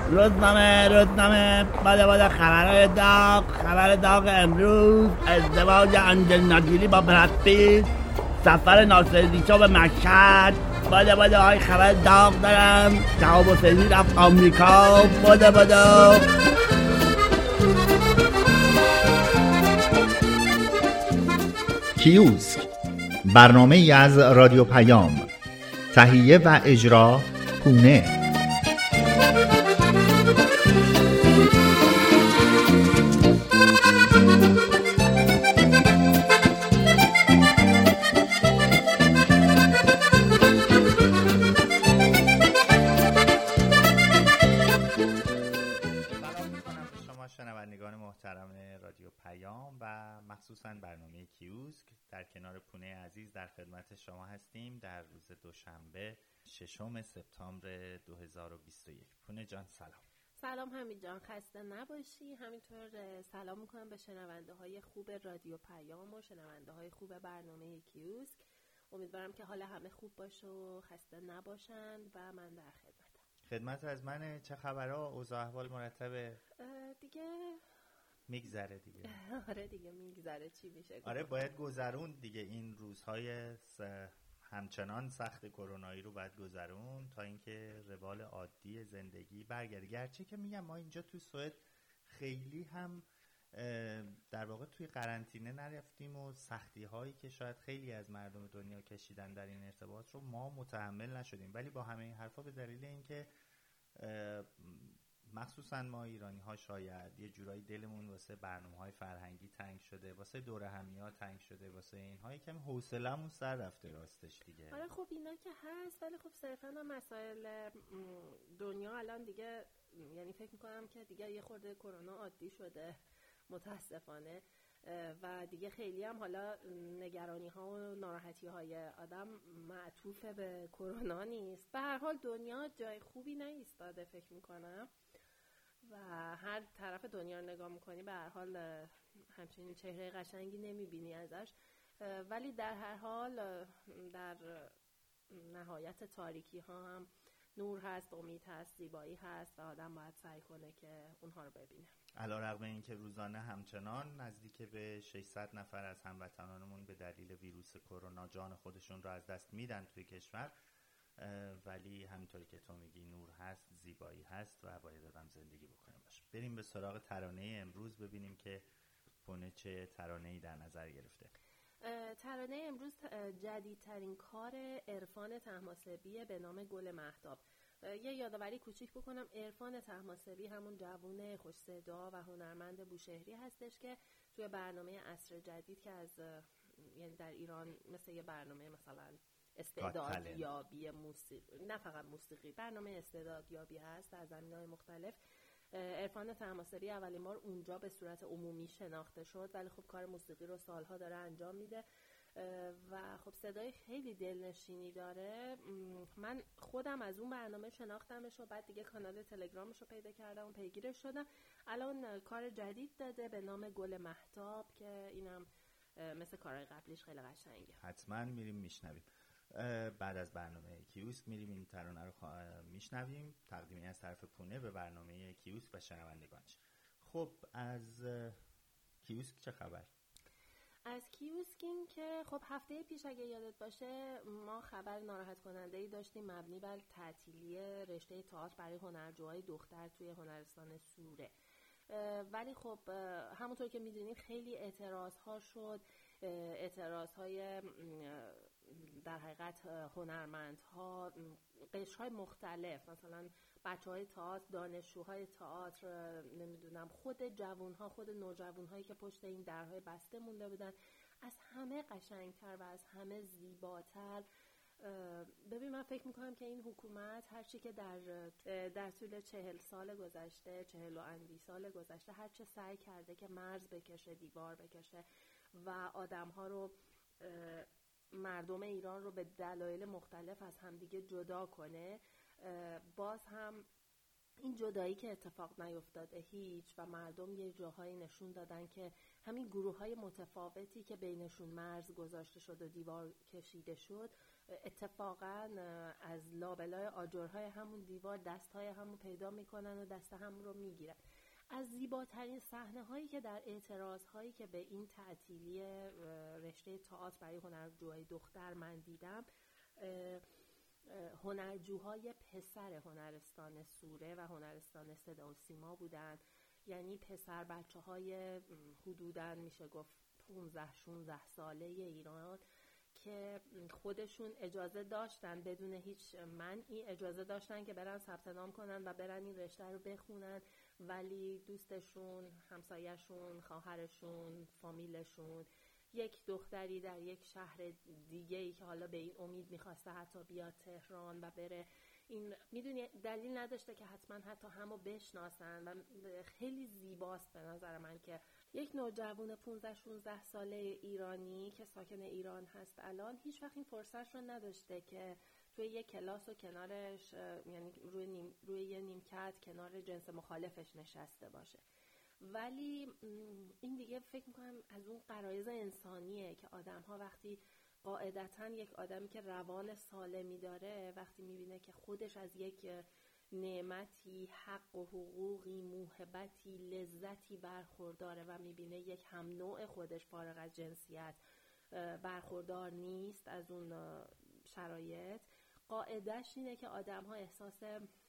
روزنامه بده خبر داغ امروز: ازدواج آنجلینا جولی با براد پیت، سفر ناصرالدین شاه به مشهد. بده های خبر داغ دارم. شهاب حسینی رفت آمریکا. بده کیوسک، برنامه‌ای از رادیو پیام. تهیه و اجرا پونه. شنوندگان محترم رادیو پیام و مخصوصاً برنامه کیوسک، در کنار پونه عزیز در خدمت شما هستیم در روز دوشنبه 6 سپتامبر 2021. پونه جان سلام. سلام حمید جان، خسته نباشی. همینطور سلام میکنم به شنونده های خوب رادیو پیام و شنونده های خوب برنامه کیوسک. امیدوارم که حال همه خوب باشه و خسته نباشند و من در خدمت از من. چه خبرها؟ اوضاع احوال مرتبه؟ دیگه میگذره دیگه. آره دیگه میگذره، چی میشه؟ آره باید گذرون دیگه. این روزهای همچنان سخت کرونایی رو باید گذرون تا اینکه روال عادی زندگی برگرده. گرچه که میگم ما اینجا تو سوئد خیلی هم در واقع توی قرنطینه نرفتیم و سختی هایی که شاید خیلی از مردم دنیا کشیدن در این ارتباط رو ما متحمل نشدیم، ولی با همه این حرفا به دلیل اینکه مخصوصا ما ایرانی ها شاید یه جورایی دلمون واسه برنامه‌های فرهنگی تنگ شده، واسه دوره همی‌ها تنگ شده، واسه اینها یکم حوصله‌مون سر رفته راستش دیگه. آره خب اینا که هست، ولی خب صرفاً مسائل دنیا الان دیگه، یعنی فکر می‌کنم که دیگه یه خورده کرونا عادی شده متاسفانه و دیگه خیلی هم حالا نگرانی ها و ناراحتی های آدم معطوف به کرونا نیست. به هر حال دنیا جای خوبی نایستاده فکر میکنم و هر طرف دنیا رو نگاه میکنی به هر حال همچنین چهره قشنگی نمیبینی ازش، ولی در هر حال در نهایت تاریکی ها هم نور هست، امید هست، زیبایی هست و آدم باید سعی کنه که اونها رو ببینه. علیرغم اینکه روزانه همچنان نزدیک به 600 نفر از هموطنانمون به دلیل ویروس کرونا جان خودشون رو از دست میدن توی کشور، ولی همینطوری که تو میگی نور هست، زیبایی هست و باید آدم زندگی بکنه باشه. بریم به سراغ ترانه امروز، ببینیم که پونه چه ترانه‌ای در نظر گرفته. ترانه امروز جدیدترین کار عرفان طهماسبی به نام گل مهتاب. یه یادآوری کوچیک بکنم، عرفان طهماسبی همون جوون خوش صدا و هنرمند بوشهری هستش که توی برنامه عصر جدید که از یعنی در ایران مثل یه برنامه مثلا استعدادیابی موسیقی، نه فقط موسیقی، برنامه استعدادیابی هست در زمینه‌های مختلف. عرفان طهماسبی اولین بار اونجا به صورت عمومی شناخته شد، ولی خب کار موسیقی رو سالها داره انجام میده و خب صدای خیلی دلنشینی داره. من خودم از اون برنامه شناختمش و بعد دیگه کانال تلگرامش رو پیدا کردم و پیگیرش شدم. الان کار جدید داده به نام گل مهتاب که اینم مثل کارهای قبلیش خیلی قشنگه. حتما میریم میشنویم. بعد از برنامه کیوسک میریم این ترانه رو میشنویم. تقدیمی از طرف پونه به برنامه کیوسک و شنوندگانش. خب از کیوسک چه خبر؟ از کیوسک این که خب هفته پیش اگه یادت باشه ما خبر ناراحت کننده‌ای داشتیم مبنی بر تعطیلی رشته تئاتر برای هنرجوهای دختر توی هنرستان سوره، ولی خب همونطور که میدونیم خیلی اعتراض‌ها شد، اعتراض‌های در حقیقت هنرمندها، قشرهای مختلف، مثلا بچه‌های تئاتر، دانشجوهای تئاتر، نمیدونم خود جوان‌ها، خود نوجوان‌هایی که پشت این درهای بسته مونده بودن، از همه قشنگتر و از همه زیباتر. ببین من فکر میکنم که این حکومت هرچی که در طول 40 سال گذشته، 40 و اندی سال گذشته، هرچی سعی کرده که مرز بکشه، دیوار بکشه و آدم‌ها رو، مردم ایران رو به دلایل مختلف از همدیگه جدا کنه، باز هم این جدایی که اتفاق نیفتاده هیچ و مردم یه جاهایی نشون دادن که همین گروه‌های متفاوتی که بینشون مرز گذاشته شد و دیوار کشیده شد اتفاقا از لابلای آجرهای همون دیوار دستهای همون پیدا میکنن و دست همون رو میگیرن. از زیباترین صحنه هایی که در اعتراض هایی که به این تعطیلی رشته تئاتر برای هنرجوهای دختر من دیدم، هنرجوهای پسر هنرستان سوره و هنرستان صدا و سیما بودن. یعنی پسر بچه های حدوداً میشه گفت 15-16 ساله ایران که خودشون اجازه داشتن، بدون هیچ منعی اجازه داشتن که برن ثبت نام کنن و برن این رشته رو بخونن، ولی دوستشون، همسایه‌شون، خواهرشون، فامیلشون، یک دختری در یک شهر دیگه‌ای که حالا به این امید می‌خواسته حتی بیاد تهران و بره، این میدونی دلیل نداشته که حتی همو بشناسن. و خیلی زیباست به نظر من که یک نوجوان 15-16 ساله ایرانی که ساکن ایران هست الان هیچ وقت این فرصت رو نداشته که توی یک کلاس و کنارش، یعنی روی یه نیمکت کنار جنس مخالفش نشسته باشه. ولی این دیگه فکر میکنم از اون غرایز انسانیه که آدم‌ها وقتی قاعدتاً یک آدمی که روان سالمی داره وقتی میبینه که خودش از یک نعمتی، حق و حقوقی، موهبتی، لذتی برخورداره و میبینه یک هم نوع خودش فارغ از جنسیت برخوردار نیست از اون شرایط، قاعدش اینه که آدم‌ها احساس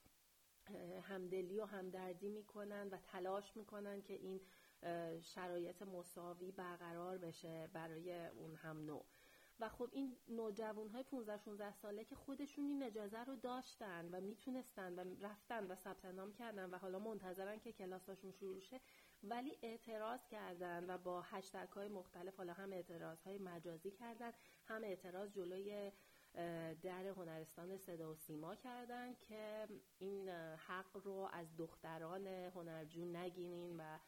همدلی و همدردی میکنن و تلاش میکنن که این شرایط مساوی برقرار بشه برای اون هم نوع. و خب این نوجوان‌های 15-16 ساله که خودشون این اجازه رو داشتن و میتونستن و رفتن و ثبت نام کردن و حالا منتظرن که کلاساشون شروع شه، ولی اعتراض کردن و با هشتگ‌های مختلف، حالا هم اعتراض‌های مجازی کردن، هم اعتراض جلوی در هنرستان صدا و سیما کردن که این حق رو از دختران هنرجو نگیرین و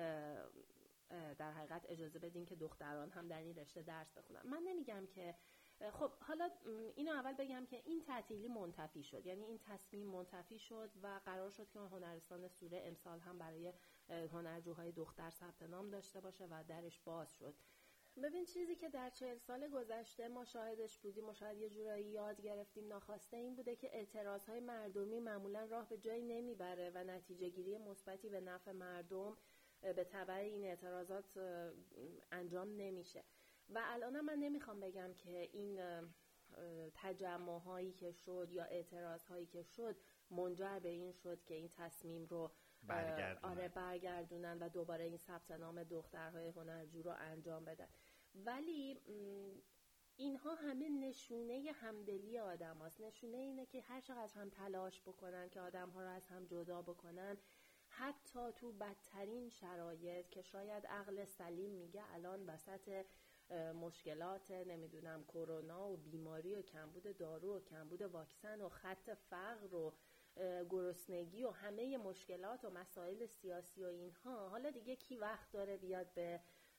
در حقیقت اجازه بدین که دختران هم در این رشته درس بخونن. من نمیگم که خب حالا اینو اول بگم که این تعطیلی منتفی شد، یعنی این تصمیم منتفی شد و قرار شد که هنرستان سوره امسال هم برای هنرجوهای دختر ثبت نام داشته باشه و درش باز شد. ببین چیزی که در 40 سال گذشته ما شاهدش بودیم و شاید یه جورایی یاد گرفتیم ناخواسته این بوده که اعتراضهای مردمی معمولا راه به جایی نمیبره و نتیجه گیری مثبتی به نفع مردم به تبع این اعتراضات انجام نمیشه. و الان من نمیخوام بگم که این تجمع‌هایی که شد یا اعتراضهایی که شد منجر به این شد که این تصمیم رو برگردونن و دوباره این ثبت نام دخترهای هنرجو رو انجام بدن. ولی اینها همه نشونه همدلی آدم هاست، نشونه اینه که هر چقدر هم تلاش بکنن که آدم ها رو از هم جدا بکنن، حتی تو بدترین شرایط که شاید عقل سلیم میگه الان وسط مشکلات نمیدونم کرونا و بیماری و کمبود دارو و کمبود واکسن و خط فقر و گرسنگی و همه مشکلات و مسائل سیاسی و اینها، حالا دیگه کی وقت داره بیاد به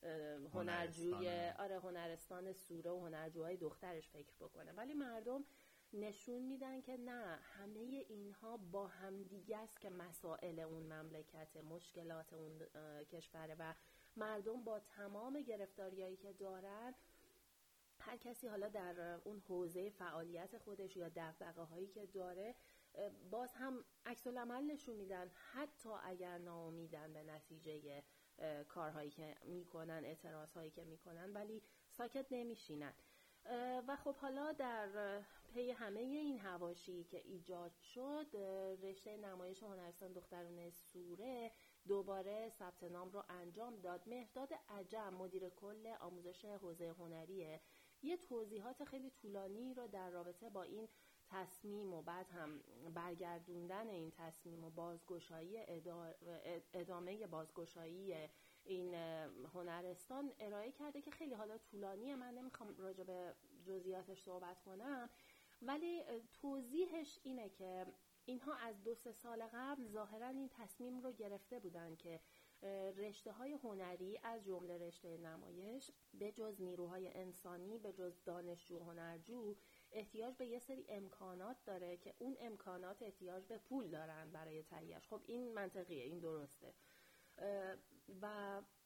هنرستان سوره و هنرجوهای دخترش فکر بکنه؟ ولی مردم نشون میدن که نه، همه اینها با هم دیگه است که مسائل اون مملکت، مشکلات اون کشوره و مردم با تمام گرفتاریایی که دارن، هر کسی حالا در اون حوزه فعالیت خودش یا دغدغه‌هایی که داره باز هم عکس العمل نشون میدن، حتی اگر ناامیدن به نتیجه کارهایی که میکنن، اعتراضهایی که میکنن، ولی ساکت نمیشینن. و خب حالا در پی همه این حواشی که ایجاد شد، رشته نمایش هنرستان دختران سوره دوباره ثبت نام رو انجام داد. مهرداد عجم مدیر کل آموزش حوزه هنریه یه توضیحات خیلی طولانی رو در رابطه با این تصمیم و بعد هم برگردوندن این تصمیم و بازگشایی ادامه بازگشایی این هنرستان ارائه کرده که خیلی حالا طولانیه، من نمیخوام راجع به جزئیاتش صحبت کنم، ولی توضیحش اینه که اینها از 2-3 سال قبل ظاهرا این تصمیم رو گرفته بودن که رشته های هنری از جمله رشته نمایش به جز نیروهای انسانی، به جز دانشجو هنرجو، احتیاج به یه سری امکانات داره که اون امکانات احتیاج به پول دارن برای تهیه‌اش. خب این منطقیه، این درسته. و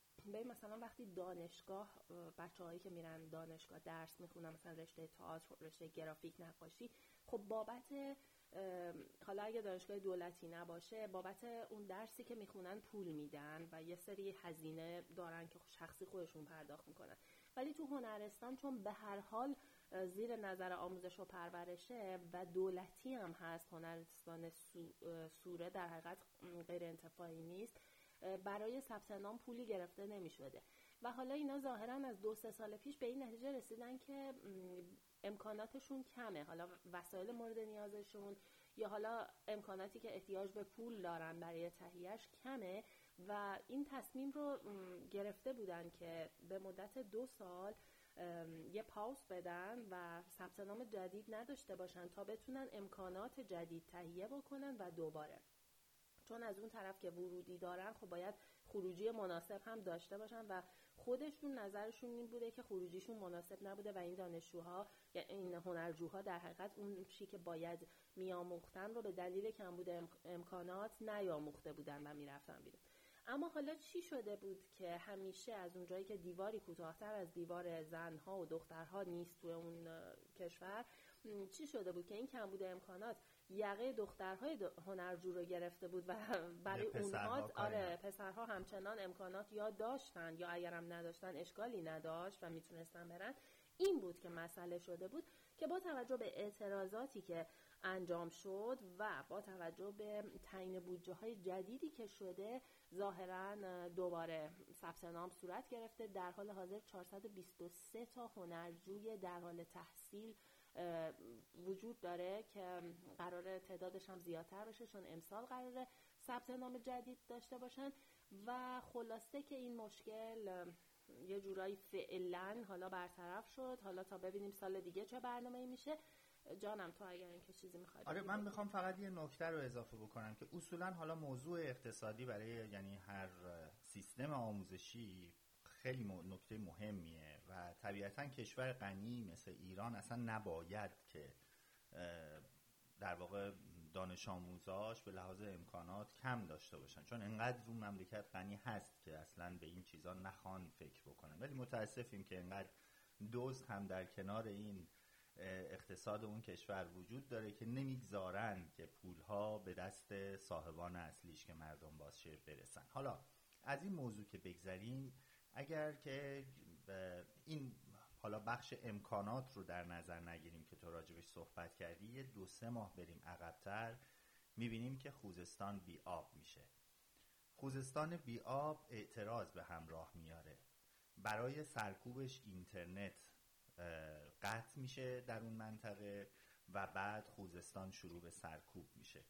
ببین مثلا وقتی دانشگاه بچه‌هایی که میرن دانشگاه درس میخونن، مثلا رشته تئاتر، رشته گرافیک، نقاشی، خب بابت حالا اگه دانشگاه دولتی نباشه بابت اون درسی که میخونن پول میدن و یه سری هزینه دارن که شخصی خودشون پرداخت میکنن. ولی تو هنرستان چون به هر حال زیر نظر آموزش و پرورشه و دولتی هم هست، هنرستان سوره در حقیقت غیر انتفاعی نیست، برای ثبت نام پولی گرفته نمی شده و حالا اینا ظاهراً از 2-3 سال پیش به این نتیجه رسیدن که امکاناتشون کمه، حالا وسایل مورد نیازشون یا حالا امکاناتی که احتیاج به پول دارن برای تهیهش کمه و این تصمیم رو گرفته بودن که به مدت 2 سال یه پاوز بدن و ثبت نام جدید نداشته باشن تا بتونن امکانات جدید تهیه بکنن و دوباره، چون از اون طرف که ورودی دارن خب باید خروجی مناسب هم داشته باشن و خودشون نظرشون این بوده که خروجیشون مناسب نبوده و این دانشجوها یا این هنرجوها در حقیقت اون چیزی که باید میاموختن رو به دلیل کمبود امکانات نیاموخته بودن و میرفتن بیرون. اما حالا چی شده بود که همیشه از اونجایی که دیواری کوتاه‌تر از دیوار زنها و دخترها نیست تو اون کشور، چی شده بود که این کمبود امکانات یقه دخترهای هنرجو رو گرفته بود و برای اونها پسرها همچنان امکانات یا داشتن یا اگرم نداشتن اشکالی نداشت و میتونستن برن. این بود که مسئله شده بود که با توجه به اعتراضاتی که انجام شد و با توجه به تعیین بودجه‌های جدیدی که شده، ظاهراً دوباره ثبت نام صورت گرفته. در حال حاضر 423 تا هنرجوی در حال تحصیل وجود داره که قراره تعدادش هم زیادتر بشه چون امسال قراره ثبت نام جدید داشته باشن و خلاصه که این مشکل یه جورایی فعلا حالا برطرف شد. حالا تا ببینیم سال دیگه چه برنامه‌ای میشه. جانم تو اگر اینکه چیزی می‌خوای. آره من میخوام فقط یه نکته رو اضافه بکنم که اصولا حالا موضوع اقتصادی برای یعنی هر سیستم آموزشی خیلی نکته مهمیه و طبیعتاً کشور غنی مثل ایران اصلا نباید که در واقع دانش آموزاش به لحاظ امکانات کم داشته باشن، چون انقدر اون مملکت غنی هست که اصلا به این چیزا نخوان فکر بکنن. ولی متاسفیم که انقدر دزد هم در کنار این اقتصاد اون کشور وجود داره که نمیگذارن که پولها به دست صاحبان اصلیش که مردم باشه برسن. حالا از این موضوع که بگذریم، اگر که این حالا بخش امکانات رو در نظر نگیریم که تو راجبش صحبت کردی، یه 2-3 ماه بریم عقب‌تر میبینیم که خوزستان بی آب میشه. خوزستان بی آب اعتراض به همراه میاره، برای سرکوبش اینترنت قطع میشه در اون منطقه و بعد خوزستان شروع به سرکوب میشه.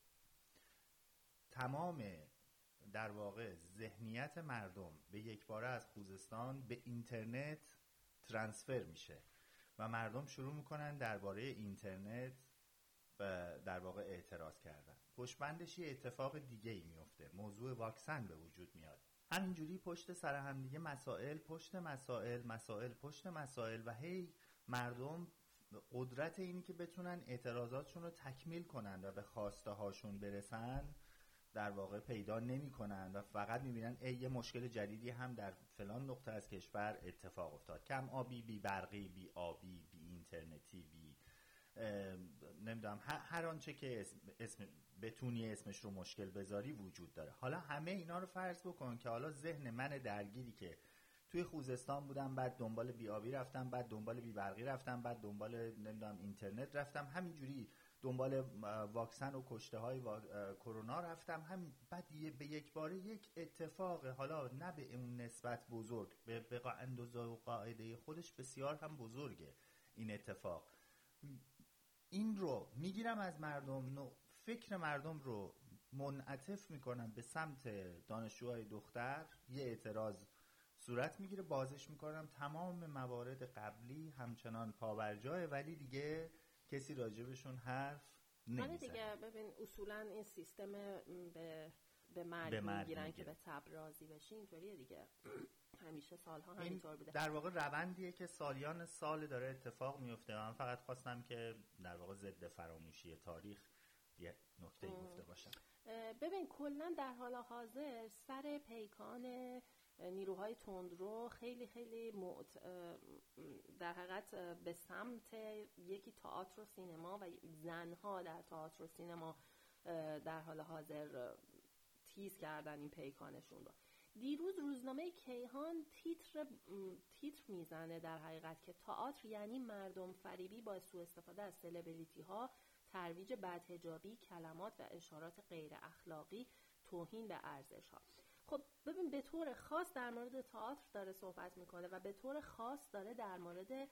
تمام در واقع ذهنیت مردم به یک باره از خوزستان به اینترنت ترانسفر میشه و مردم شروع میکنن درباره اینترنت در واقع اعتراض کردن. پشتبندش یه اتفاق دیگه ای میفته، موضوع واکسن به وجود میاد. همینجوری پشت سر هم دیگه مسائل پشت مسائل، مسائل پشت مسائل و هی مردم قدرت اینی که بتونن اعتراضاتشون رو تکمیل کنن و به خواسته هاشون برسن در واقع پیدا نمی کنن و فقط می بینن یه مشکل جدیدی هم در فلان نقطه از کشور اتفاق افتاد، کم آبی، بی برقی، بی آبی، بی اینترنتی، بی نمیدونم هر آنچه که بتونی اسمش رو مشکل بذاری وجود داره. حالا همه اینا رو فرض بکن که حالا ذهن من درگیری که توی خوزستان بودم، بعد دنبال بی آبی رفتم، بعد دنبال بی برقی رفتم، بعد دنبال نمیدونم اینترنت رفتم، همینجوری دنبال واکسن و کشته های کرونا رفتم، هم بعد به یک باره یک اتفاق حالا نه به اون نسبت بزرگ، به اندازه و قاعده خودش بسیار هم بزرگه این اتفاق، این رو میگیرم از مردم، فکر مردم رو منعطف میکنم به سمت دانشجوهای دختر، یه اعتراض صورت میگیره، بازش میکنم، تمام موارد قبلی همچنان پابرجاه ولی دیگه کسی راجبشون حرف نمیزنه. دیگه ببین اصولا این سیستم به مرگ میگیرن که به تب راضی بشی، اینطوریه دیگه. همیشه سالها همینطور بوده. در واقع روندیه که سالیان سال داره اتفاق میفته. من فقط خواستم که در واقع ضد فراموشی تاریخ یه نکته گفته باشم. ببین کلا در حال حاضر سر پیکان نیروهای تندرو خیلی خیلی در حقیقت به سمت یکی تئاتر و سینما و زنها در تئاتر و سینما در حال حاضر تیز کردن این پیکانشون رو. دیروز روزنامه کیهان تیتر میزنه در حقیقت که تئاتر یعنی مردم فریبی با سوء استفاده از سلبریتی ها، ترویج بدحجابی، کلمات و اشارات غیر اخلاقی، توهین به ارزش ها. خب ببین، به طور خاص در مورد تئاتر داره صحبت میکنه و به طور خاص داره در مورد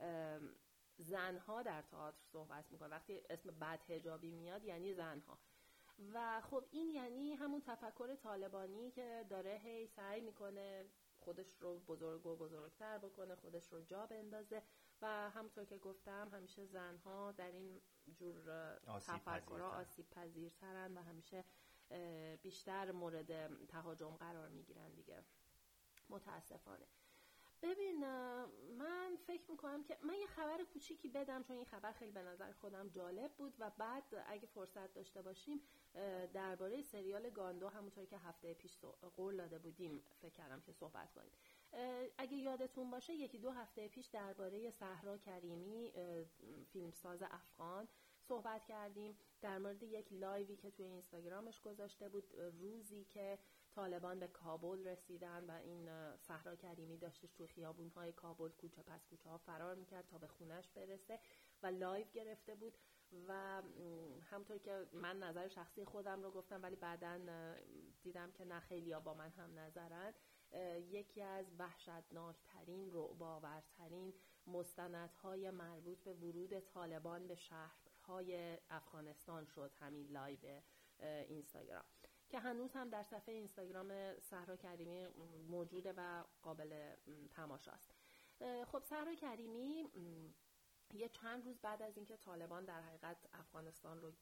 زنها در تئاتر صحبت میکنه. وقتی اسم بدحجابی میاد یعنی زنها. و خب این یعنی همون تفکر طالبانی که داره هی سعی میکنه خودش رو بزرگ و بزرگتر بکنه، خودش رو جا بندازه و همونطور که گفتم همیشه زنها در این جور تفکرها آسیب پذیرترن و همیشه بیشتر مورد تهاجم قرار میگیرن دیگه، متاسفانه. ببین، من فکر میکنم که من یه خبر کوچیکی بدم، چون این خبر خیلی به نظر خودم جالب بود و بعد اگه فرصت داشته باشیم درباره سریال گاندو همونطوری که هفته پیش قول داده بودیم فکر کردم که صحبت کنیم. اگه یادتون باشه 1-2 هفته پیش درباره صحرا کریمی، فیلمساز افغان صحبت کردیم، در مورد یک لایوی که توی اینستاگرامش گذاشته بود روزی که طالبان به کابل رسیدن و این صحرا کریمی داشتش توی خیابون‌های کابل کوچه پس کوچه ها فرار میکرد تا به خونش برسه و لایو گرفته بود. و همطور که من نظر شخصی خودم رو گفتم ولی بعداً دیدم که نه خیلی‌ها با من هم نظرن، یکی از وحشتناکترین، رعب‌آورترین مستندهای مربوط به ورود طالبان به شهرهای افغانستان شد همین لایو اینستاگرام که هنوز هم در صفحه اینستاگرام صحرا کریمی موجوده و قابل تماشاست. خب صحرا کریمی یه چند روز بعد از اینکه طالبان در حقیقت افغانستان رو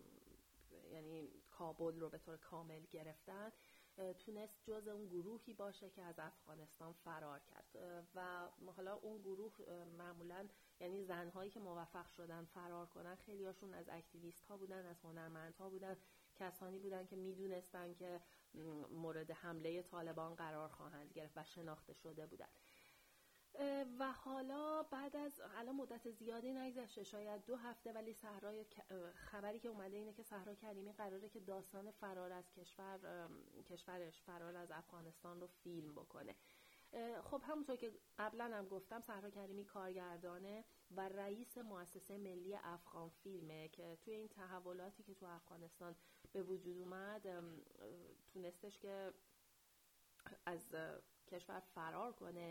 یعنی کابل رو به طور کامل گرفتن، تونست جز اون گروهی باشه که از افغانستان فرار کرد و حالا اون گروه معمولاً یعنی زنهایی که موفق شدن فرار کنن خیلی هاشون از اکتیویست ها بودن، از هنرمندها بودن، کسانی بودن که میدونستن که مورد حمله طالبان قرار خواهند گرفت و شناخته شده بودن. و حالا بعد از الان مدت زیادی نگذشته، شاید 2 هفته، ولی خبری که اومده اینه که صحرا کریمی قراره که داستان فرار از کشورش، فرار از افغانستان رو فیلم بکنه. خب همونطور که قبلا هم گفتم صحرا کریمی کارگردانه و رئیس مؤسسه ملی افغان فیلمه که توی این تحولاتی که تو افغانستان به وجود اومد تونستش که از کشور فرار کنه.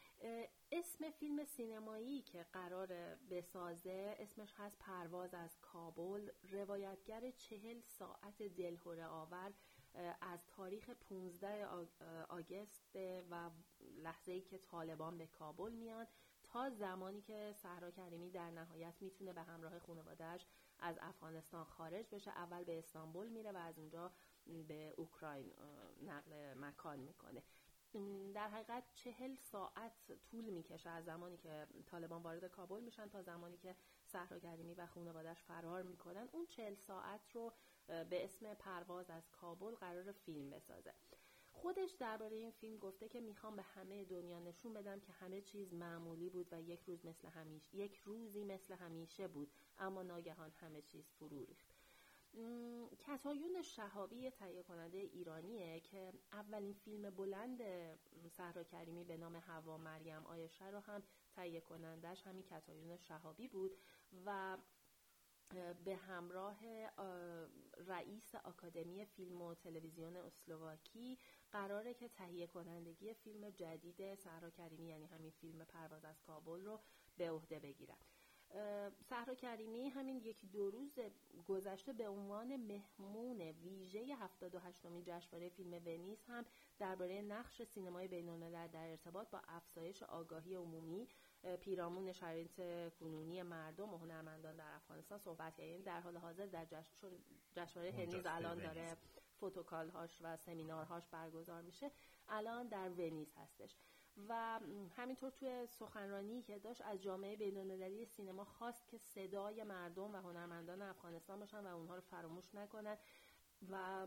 اسم فیلم سینمایی که قرار بسازه اسمش هست پرواز از کابل، روایتگر 40 ساعت دلهره آور از تاریخ 15 آگوست و لحظه‌ای که طالبان به کابل میان تا زمانی که صحرا کریمی در نهایت میتونه به همراه خانواده‌اش از افغانستان خارج بشه. اول به استانبول میره و از اونجا به اوکراین نقل مکان میکنه. در حقیقت 40 ساعت طول میکشه از زمانی که طالبان وارد کابل میشن تا زمانی که صحرا کریمی و خانواده‌اش فرار میکنن. اون 40 ساعت رو به اسم پرواز از کابل قرار فیلم بسازه. خودش درباره این فیلم گفته که میخوام به همه دنیا نشون بدم که همه چیز معمولی بود و یک روزی مثل همیشه بود، اما ناگهان همه چیز فرو ریخت. کتایون شهابی تهیه کننده ایرانیه که اولین فیلم بلند صحرا کریمی به نام حوا مریم عایشه رو هم تهیه کنندش همین کتایون شهابی بود و به همراه رئیس آکادمی فیلم و تلویزیون اسلواکی قراره که تهیه کنندگی فیلم جدید صحرا کریمی یعنی همین فیلم پرواز از کابل رو به عهده بگیرن. صحرا کریمی همین 1-2 روز گذشته به عنوان مهمون ویژه 78مین جشنواره فیلم ونیز هم درباره نقش سینمای بین‌الملل در ارتباط با افزایش آگاهی عمومی پیرامون شرایط کنونی مردم و هنرمندان در افغانستان صحبت کرد. یعنی در حال حاضر در جشنواره ونیز الان داره فوتوکال‌هاش و سمینارهاش برگزار میشه، الان در ونیز هستش و همینطور توی سخنرانی که داشت از جامعه بین‌المللی سینما خواست که صدای مردم و هنرمندان افغانستان باشن و اونها رو فراموش نکنن و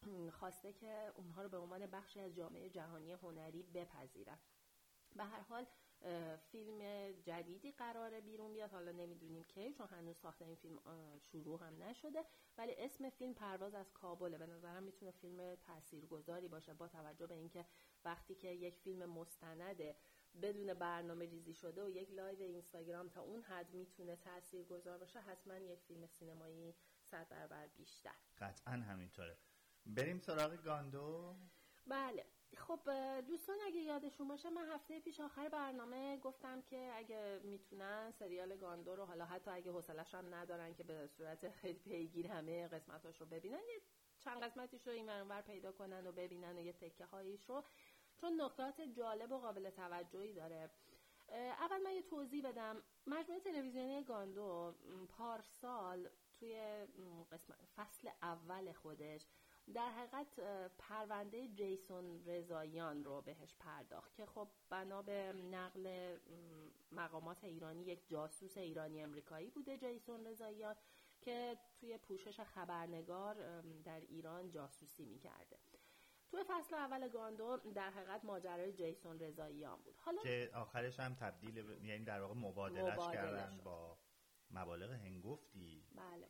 خواسته که اونها رو به عنوان بخشی از جامعه جهانی هنری بپذیرن. به هر حال فیلم جدیدی قراره بیرون بیاد، حالا نمیدونیم کی چون هنوز ساخت این فیلم شروع هم نشده، ولی اسم فیلم پرواز از کابل. به نظرم میتونه فیلم تاثیرگذاری باشه با توجه به اینکه وقتی که یک فیلم مستند بدون برنامه ریزی شده و یک لایو اینستاگرام تا اون حد میتونه تاثیرگذار باشه، حتما یک فیلم سینمایی 100 برابر بیشتر. قطعا همینطوره. بریم سراغ گاندو. بله خب دوستان اگه یادشون باشه من هفته پیش آخر برنامه گفتم که اگه میتونن سریال گاندو رو، حالا حتی اگه حوصله‌اش هم ندارن که به صورت خیلی پیگیر همه قسمتاش رو ببینن، یه چند قسمتیش رو این ور پیدا کنن و ببینن و یه تکه هاییش رو، چون نکات جالب و قابل توجهی داره. اول من یه توضیح بدم. مجموعه تلویزیونی گاندو پارسال توی فصل اول خودش در حقیقت پرونده جیسون رضاییان رو بهش پرداخت که خب بنا به نقل مقامات ایرانی یک جاسوس ایرانی امریکایی بوده جیسون رضاییان که توی پوشش خبرنگار در ایران جاسوسی میکرده. توی فصل اول گاندو در حقیقت ماجرای جیسون رضاییان بود، حالا که آخرش هم تبدیل یعنی در واقع مبادلش کردن با مبالغ هنگفتی. بله.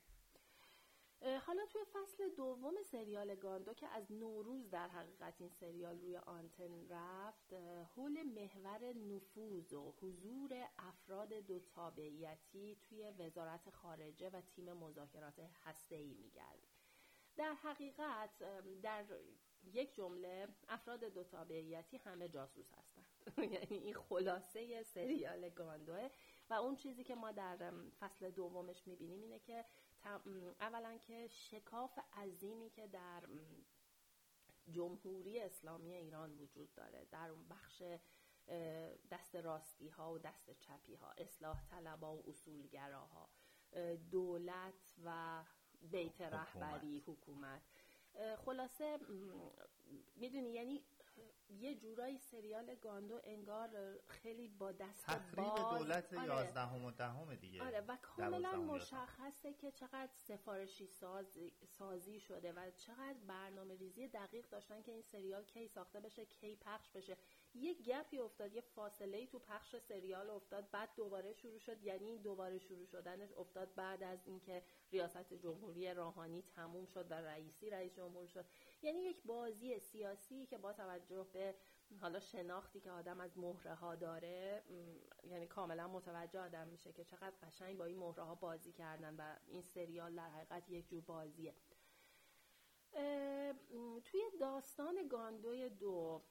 حالا توی فصل دوم سریال گاندو که از نوروز در حقیقت این سریال روی آنتن رفت، حول محور نفوذ و حضور افراد دو تابعیتی توی وزارت خارجه و تیم مذاکرات هسته‌ای می‌گرده. در حقیقت در یک جمله افراد دو تابعیتی همه جاسوس هستند. یعنی این خلاصه سریال گاندوه و اون چیزی که ما در فصل دومش می‌بینیم اینه که اولا که شکاف عظیمی که در جمهوری اسلامی ایران وجود داره، در اون بخش دست راستی ها و دست چپی ها، اصلاح طلبها و اصولگراها، دولت و بیت رهبری، حکومت. خلاصه میدونی یعنی یه جورایی سریال گاندو انگار خیلی با دست تخریب دولت 11 و 10 دیگه. آره و کاملا مشخصه که چقدر سفارشی سازی شده و چقدر برنامه ریزی دقیق داشتن که این سریال کی ساخته بشه، کی پخش بشه. یه گپی افتاد، یه فاصله‌ای تو پخش سریال افتاد، بعد دوباره شروع شد. یعنی این دوباره شروع شدنش افتاد بعد از اینکه ریاست جمهوری روحانی تموم شد و رئیس جمهور شد. یعنی یک بازی سیاسی که با توجه به حالا شناختی که آدم از مهره ها داره، یعنی کاملا متوجه آدم میشه که چقدر قشنگ با این مهره ها بازی کردن و این سریال در حقیقت یک جور بازیه. توی داستان گاندوی 2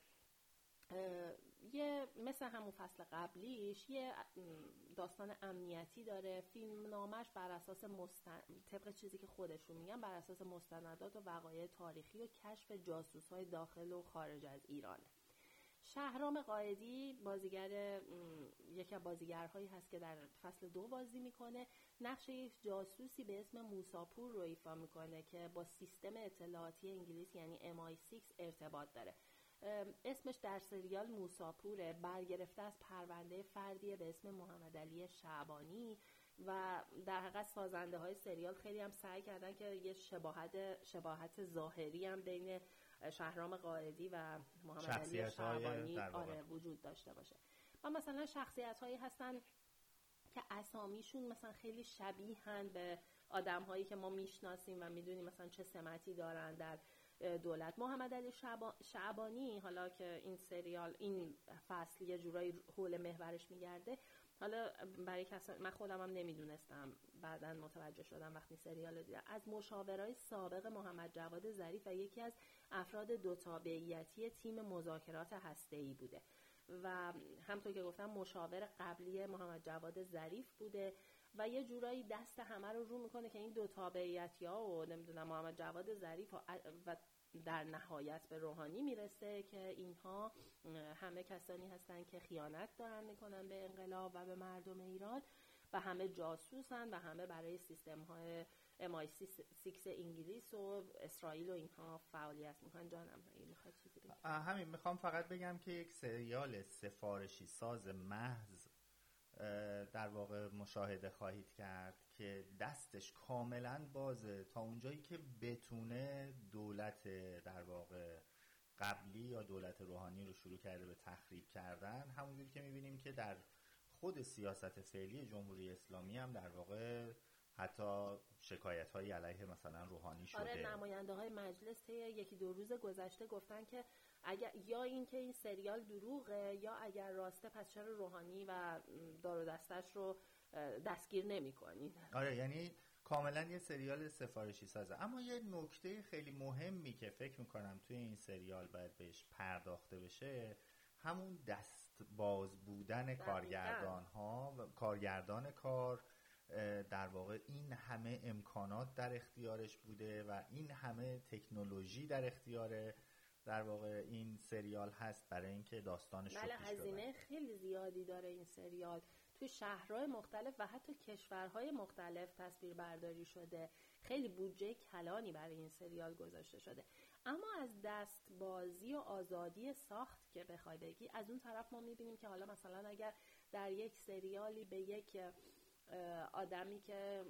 یه مثل همون فصل قبلیش یه داستان امنیتی داره. فیلم نامش بر اساس طبق چیزی که خودشون میگن بر اساس مستندات و وقایع تاریخی و کشف جاسوس‌های داخل و خارج از ایرانه. شهرام قائدی بازیگر یکی از بازیگرهایی هست که در فصل 2 بازی میکنه. نقش یک جاسوسی به اسم موساپور رو ایفا میکنه که با سیستم اطلاعاتی انگلیس یعنی MI6 ارتباط داره. اسمش در سریال موساپوره، برگرفته از پرونده فردیه به اسم محمد علی شعبانی و در حقیقت سازنده های سریال خیلی هم سعی کردن که یه شباهت ظاهری هم بین شهرام قائدی و محمد علی شعبانی وجود داشته باشه. و مثلا شخصیت هایی هستن که اسامیشون مثلا خیلی شبیهن به آدم هایی که ما میشناسیم و میدونیم مثلا چه سمتی دارن در دولت. محمد علی شعبانی حالا که این سریال این فصل یه جورایی حول محورش میگرده، حالا برای کسا من خودم هم نمیدونستم، بعداً متوجه شدم وقتی سریال دیدم، از مشاورای سابق محمد جواد ظریف و یکی از افراد دو تابعیتی تیم مذاکرات هسته‌ای بوده و همونطور که گفتم مشاور قبلی محمد جواد ظریف بوده و یه جورایی دست همه رو میکنه که این دو تابعیتی‌ها و نمیدونم محمد جواد ظریف و در نهایت به روحانی میرسه که اینها همه کسانی هستن که خیانت دارن میکنن به انقلاب و به مردم ایران و همه جاسوسن و همه برای سیستم‌های MI6 انگلیس و اسرائیل و اینها فعالیت میکنن. جانم میخواد چیزی بگم؟ همین میخوام فقط بگم که یک سریال سفارشی ساز محض در واقع مشاهده خواهید کرد که دستش کاملا بازه تا اونجایی که بتونه دولت در واقع قبلی یا دولت روحانی رو شروع کرده به تخریب کردن. همونجوری که میبینیم که در خود سیاست فعلی جمهوری اسلامی هم در واقع حتی شکایت‌های علیه مثلا روحانی شده. آره، نماینده‌های مجلس طی یکی دو روز گذشته گفتن که اگر یا این که این سریال دروغه یا اگر راسته پس چرا روحانی و دار و دستش رو دستگیر نمی‌کنین. آره، یعنی کاملا یه سریال سفارشی سازه. اما یه نکته خیلی مهمی که فکر میکنم توی این سریال باید بهش پرداخته بشه همون دست باز بودن کارگردان ها و کارگردان کار. در واقع این همه امکانات در اختیارش بوده و این همه تکنولوژی در اختیار در واقع این سریال هست برای اینکه داستانش رو پیش ببره. هزینه خیلی زیادی داره این سریال. تو شهرهای مختلف و حتی کشورهای مختلف تصویر برداری شده. خیلی بودجه کلانی برای این سریال گذاشته شده. اما از دست بازی و آزادی ساخت که بخوای بگی، از اون طرف ما میبینیم که حالا مثلا اگر در یک سریالی به یک آدمی که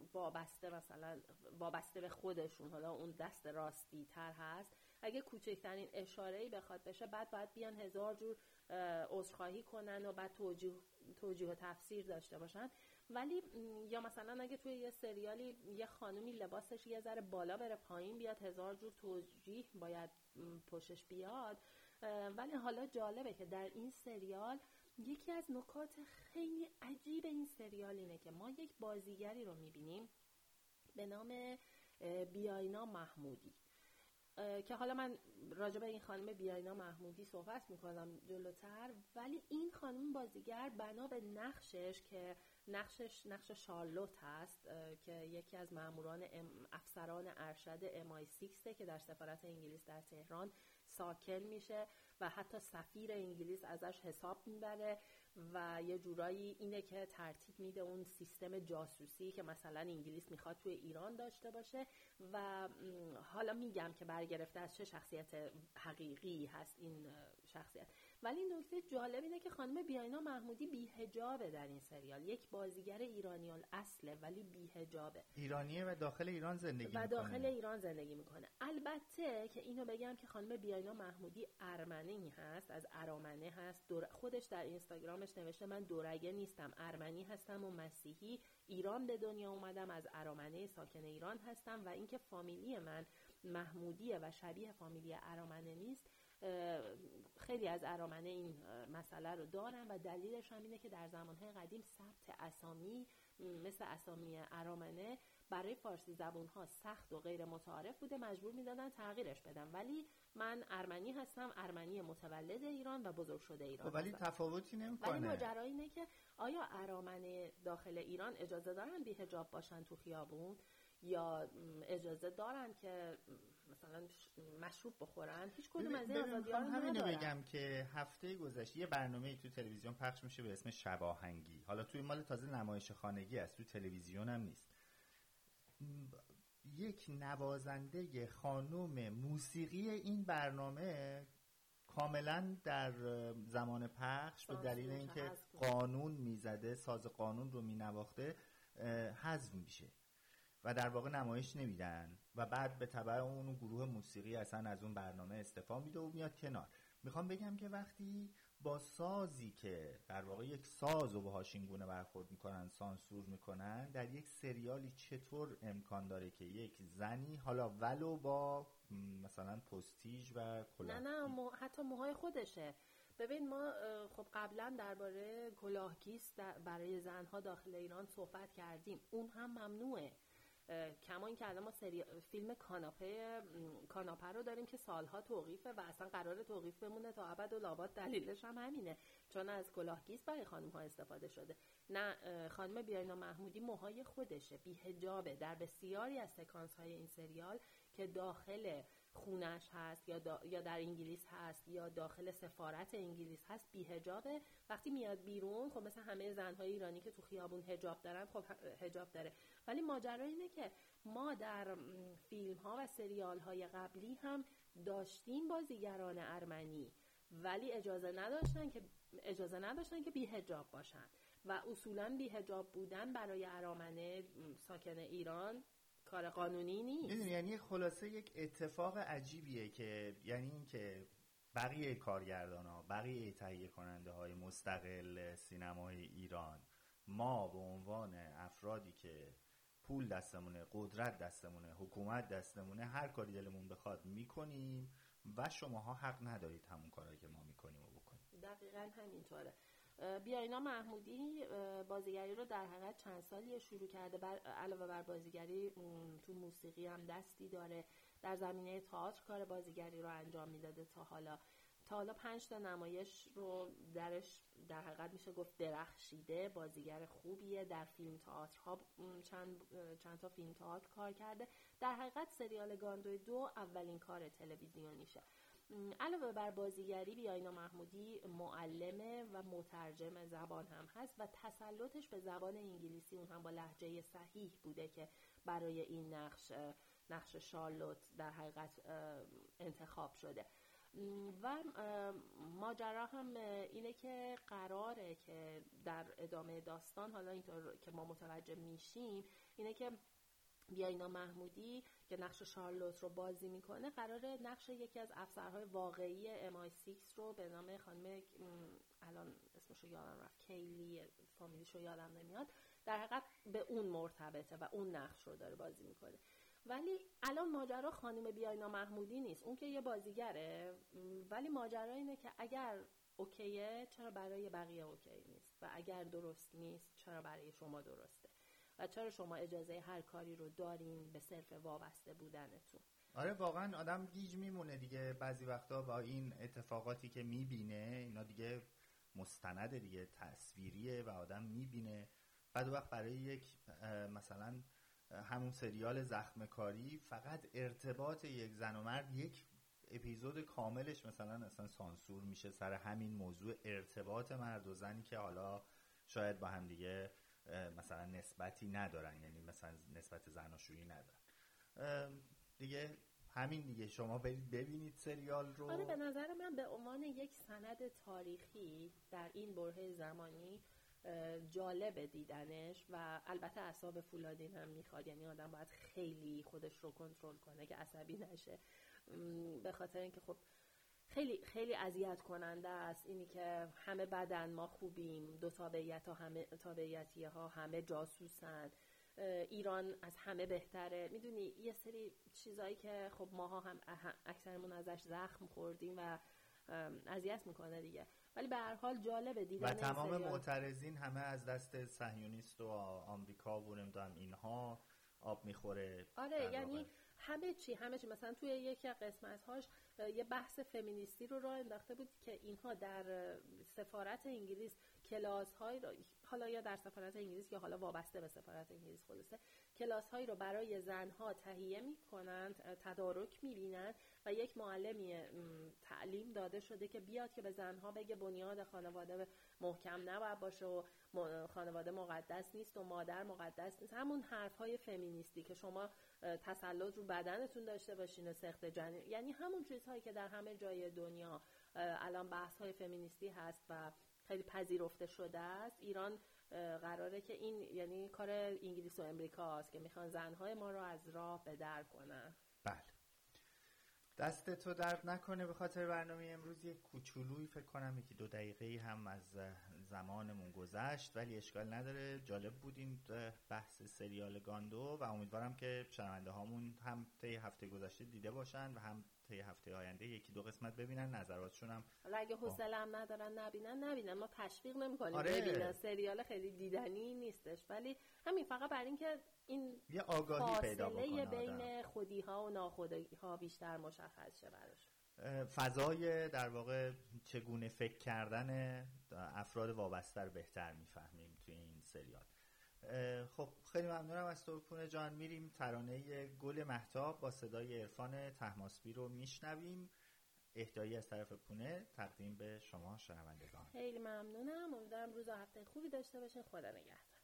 وابسته به خودشون، حالا اون دست راستی تر هست، اگه کوچکترین اشاره‌ای بخواد بشه بعد باید بیان هزار جور عذرخواهی کنن و بعد توجیه و تفسیر داشته باشن. ولی یا مثلا اگه توی یه سریالی یه خانومی لباسش یه ذره بالا بره پایین بیاد، هزار جور توجیه باید پشتش بیاد. ولی حالا جالبه که در این سریال یکی از نکات خیلی عجیب این سریال اینه که ما یک بازیگری رو میبینیم به نام بیاینا محمودی که حالا من راجع به این خانم بیاینا محمودی صحبت میکنم جلوتر. ولی این خانم بازیگر بنا به نقشش که نقش شارلوت هست که یکی از ماموران افسران ارشد MI6 که در سفارت انگلیس در تهران ساکن میشه و حتی سفیر انگلیس ازش حساب میبره و یه جورایی اینه که ترتیب میده اون سیستم جاسوسی که مثلا انگلیس میخواد توی ایران داشته باشه. و حالا میگم که برگرفته از چه شخصیت حقیقی هست این شخصیت. ولی نکته جالب اینه که خانم بیاینا محمودی بی‌حجابه در این سریال. یک بازیگر ایرانی الاصله ولی بی‌حجابه. ایرانیه و داخل ایران زندگی میکنه. البته که اینو بگم که خانم بیاینا محمودی ارمنی هست، از ارامنه هست. خودش در اینستاگرامش نوشته من دورگه نیستم، ارمنی هستم و مسیحی، ایران به دنیا اومدم، از ارامنه ساکن ایران هستم و اینکه فامیلی من محمودیه و شبیه فامیلی ارامنه نیست. خیلی از ارامنه این مسئله رو دارن و دلیلش هم اینه که در زمانهای قدیم ثبت اسامی مثل اسامی ارامنه برای فارسی زبونها سخت و غیر متعارف بوده، مجبور میدادن تغییرش بدن. ولی من ارمنی هستم، ارمنی متولد ایران و بزرگ شده ایران. ولی تفاوتی نمیکنه. ولی ماجرا اینه که آیا ارامنه داخل ایران اجازه دارن بی حجاب باشن تو خیابون یا اجازه دارن که مثلا مشروب بخورن؟ هیچ کدوم از این آزادی‌ها رو ندارن. همینو بگم که هفته گذشته یه برنامه‌ای تو تلویزیون پخش میشه به اسم شب آهنگی. حالا توی مال تازه نمایش خانگی است، تو تلویزیون هم نیست. یک نوازنده خانم موسیقی این برنامه کاملا در زمان پخش به دلیل اینکه قانون میزده، ساز قانون رو مینواخته، حذف میشه و در واقع نمایش نمیدن و بعد به تبع اون گروه موسیقی اصلا از اون برنامه استعفا میده و میاد کنار. میخوام بگم که وقتی با سازی که در واقع یک ساز رو باهاش این گونه برخورد میکنن، سانسور میکنن، در یک سریالی چطور امکان داره که یک زنی حالا ولو با مثلا پستیژ و کلاه حتی موهای خودشه. ببین ما خب قبلا درباره کلاهگیس برای زنها داخل ایران صحبت کردیم، اون هم ممنوعه. کما این که الان ما فیلم کاناپه رو داریم که سالها توقیفه و اصلا قرار توقیف بمونه تا ابد و لابد. دلیلش هم همینه، چون از کلاهگیس برای خانم ها استفاده شده. نه، خانم بیاینا محمودی موهای خودشه، بی حجابه. در بسیاری از سکانس های این سریال که داخل خونش هست یا در انگلیس هست یا داخل سفارت انگلیس هست بی حجابه. وقتی میاد بیرون خب مثل همه زنهای ایرانی که تو خیابون حجاب دارن، خب حجاب داره. ولی ماجرا اینه که ما در فیلم ها و سریال های قبلی هم داشتیم بازیگران ارمنی ولی اجازه نداشتن که بی حجاب باشن. و اصولاً بی‌حجاب بودن برای ارامنه ساکن ایران کار قانونی نیست. یعنی خلاصه یک اتفاق عجیبیه که یعنی این که بقیه کارگردان‌ها، بقیه تهیه کننده های مستقل سینمای ایران، ما به عنوان افرادی که پول دستمونه، قدرت دستمونه، حکومت دستمونه، هر کاری دلمون بخواد میکنیم و شماها حق ندارید همون کاری که ما میکنیم و بکنیم. دقیقاً همینطوره. بیاینا محمودی بازیگری رو در حقیقت چند سالی شروع کرده. علاوه بر بازیگری تو موسیقی هم دستی داره. در زمینه تئاتر کار بازیگری رو انجام میداده تا حالا 5 تا نمایش رو درش در حقیقت میشه گفت درخشیده. بازیگر خوبیه. در فیلم تئاترها چند تا فیلم تئاتر کار کرده. در حقیقت سریال گاندو 2 اولین کار تلویزیونیشه. علاوه بر بازیگری بیاینا محمودی معلمه و مترجم زبان هم هست و تسلطش به زبان انگلیسی اون هم با لهجه صحیح بوده که برای این نقش شارلوت در حقیقت انتخاب شده. و ماجرا هم اینه که قراره که در ادامه داستان، حالا اینطور که ما متوجه میشیم، اینه که بیاینا محمودی که نقش شارلوت رو بازی میکنه قراره نقش یکی از افسرهای واقعی MI6 رو به نام خانم الان اسمشو یادم رفت، کیلی فامیلیشو یادم نمیاد، در حقیقت به اون مرتبطه و اون نقش رو داره بازی میکنه. ولی الان ماجرا خانم بیاینا محمودی نیست، اون که یه بازیگره، ولی ماجرا اینه که اگر اوکیه چرا برای بقیه اوکی نیست و اگر درست نیست چرا برای شما درسته و چرا شما اجازه هر کاری رو دارین به صرف وابسته بودنتون. آره واقعا آدم گیج میمونه دیگه بعضی وقتا با این اتفاقاتی که میبینه. اینا دیگه مستند دیگه، تصویریه و آدم میبینه. بعد وقت برای یک مثلا همون سریال زخمکاری فقط ارتباط یک زن و مرد یک اپیزود کاملش مثلا سانسور میشه سر همین موضوع ارتباط مرد و زنی که حالا شاید با هم دیگه مثلا نسبتی ندارن، یعنی مثلا نسبت زناشویی ندارن دیگه. همین دیگه، شما برید ببینید سریال رو. آره به نظر من به عنوان یک سند تاریخی در این برهه زمانی جالب دیدنش و البته اعصاب فولادین هم میخواد، یعنی آدم باید خیلی خودش رو کنترل کنه که عصبی نشه، به خاطر اینکه خب خیلی خیلی اذیت کننده است اینی که همه بدن ما خوبیم، دو تابعیت ها همه تابعیتی ها همه جاسوسن، ایران از همه بهتره. میدونی یه سری چیزایی که خب ماها هم اکثرمون ازش زخم خوردیم و اذیت میکنه دیگه. ولی به هر حال جالب دیدن و تمام معترضین همه از دست صهیونیست و آمریکا و نمیدونم اینها آب میخوره. آره یعنی همه چی مثلا توی یکی از قسمت‌هاش یه بحث فمینیستی رو راه انداخته بود که اینها در سفارت انگلیس کلاس‌هایی رو، حالا یا در سفارت انگلیس یا حالا وابسته به سفارت انگلیس خلاصه، کلاس‌هایی رو برای زن‌ها تهیه می‌کنند، تدارک می‌بینند و یک معلمی تعلیم داده شده که بیاد که به زن‌ها بگه بنیاد خانواده محکم نباید باشه و خانواده مقدس نیست و مادر مقدس نیست. همون حرف‌های فمینیستی که شما تسلط رو بدنتون داشته باشین و سخت جنین، یعنی همون چیزهایی که در همه جای دنیا الان بحث‌های فمینیستی هست و خیلی پذیرفته شده است. ایران قراره که این یعنی کار انگلیس و امریکاست که میخوان زنهای ما رو از راه به در کنن. بله دست تو درد نکنه. به خاطر برنامه امروز یک کوچولویی فکر کنم 1-2 دقیقه‌ای هم از زمانمون گذشت، ولی اشکال نداره. جالب بود این بحث سریال گاندو و امیدوارم که شنونده هامون هم طی هفته گذشته دیده باشن و هم طی هفته آینده 1-2 قسمت ببینن، نظراتشون هم اگه حوصله هم ندارن نبینن. ما تشویق نمی‌کنیم آره. ببینن، سریال خیلی دیدنی نیستش، ولی همین فقط برای اینکه این یه آگاهی پیدا بکنه بین خودی‌ها و ناخودی‌ها بیشتر مشخص شه براش. فضای در واقع چگونه فکر کردن افراد وابسته رو بهتر میفهمیم توی این سریال. خب خیلی ممنونم از تو پونه جان. میریم ترانه گل مهتاب با صدای عرفان طهماسبی رو میشنویم. اهدایی از طرف پونه تقدیم به شما شنوندگان. خیلی ممنونم. امیدوارم روز و هفته خوبی داشته باشین. خدا نگهدار.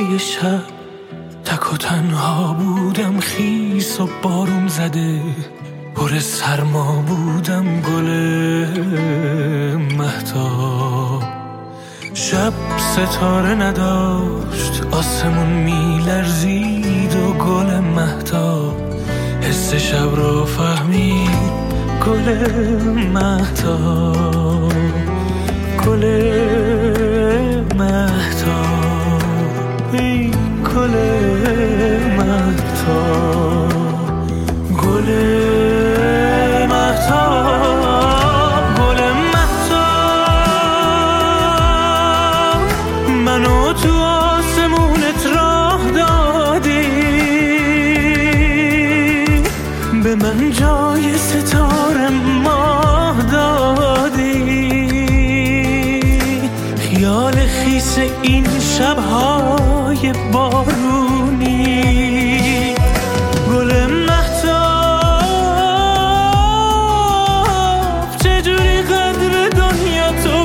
یه شب تک و تنها بودم، خیس و بارون زده، پر سرما بودم، گل مهتاب. شب ستاره نداشت، آسمون میلرزید و گل مهتاب حس شب رو فهمید، گل مهتاب، گل مهتاب، ای گل مهتاب، گل مهتاب، گل مهتاب، منو تو آسمونت راه دادی، به من جای ستاره ماه دادی، خیال خیس این شب‌های بارونی، گل مهتاب، چجوری قدر دنیا تو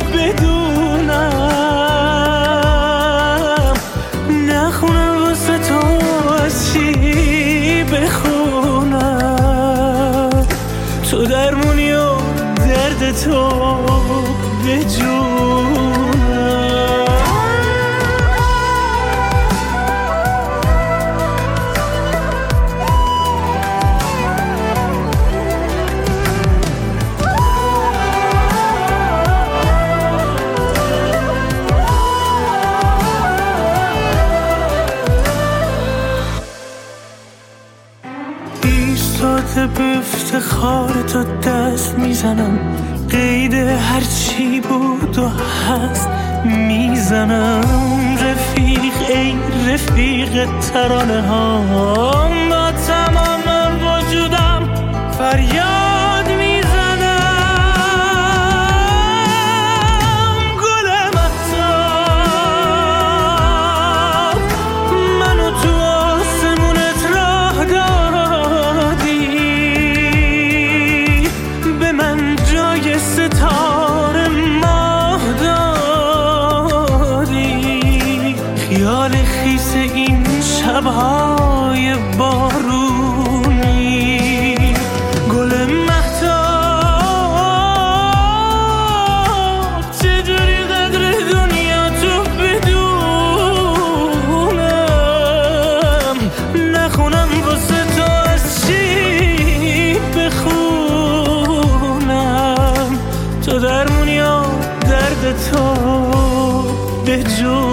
بدونم، نخونم واسه تو از چی بخونم، تو درمونی و درد تو بجونم. ایستاده به افتخار تو دست میزنم، قید هرچی بود و هست میزنم، رفیق ای رفیق ترانه ها، با تمام وجودم فریاد میزنم، گل مهتاب، منو تو آسمونت راه دادی، به من جای ستاره ماه دادی، خیال خیس این شب‌های بارونی، گل مهتاب، چجوری قدر دنیا تو بدونم، نخونم واسه تو از چی بخونم، تو درمونی و درد تو به جون.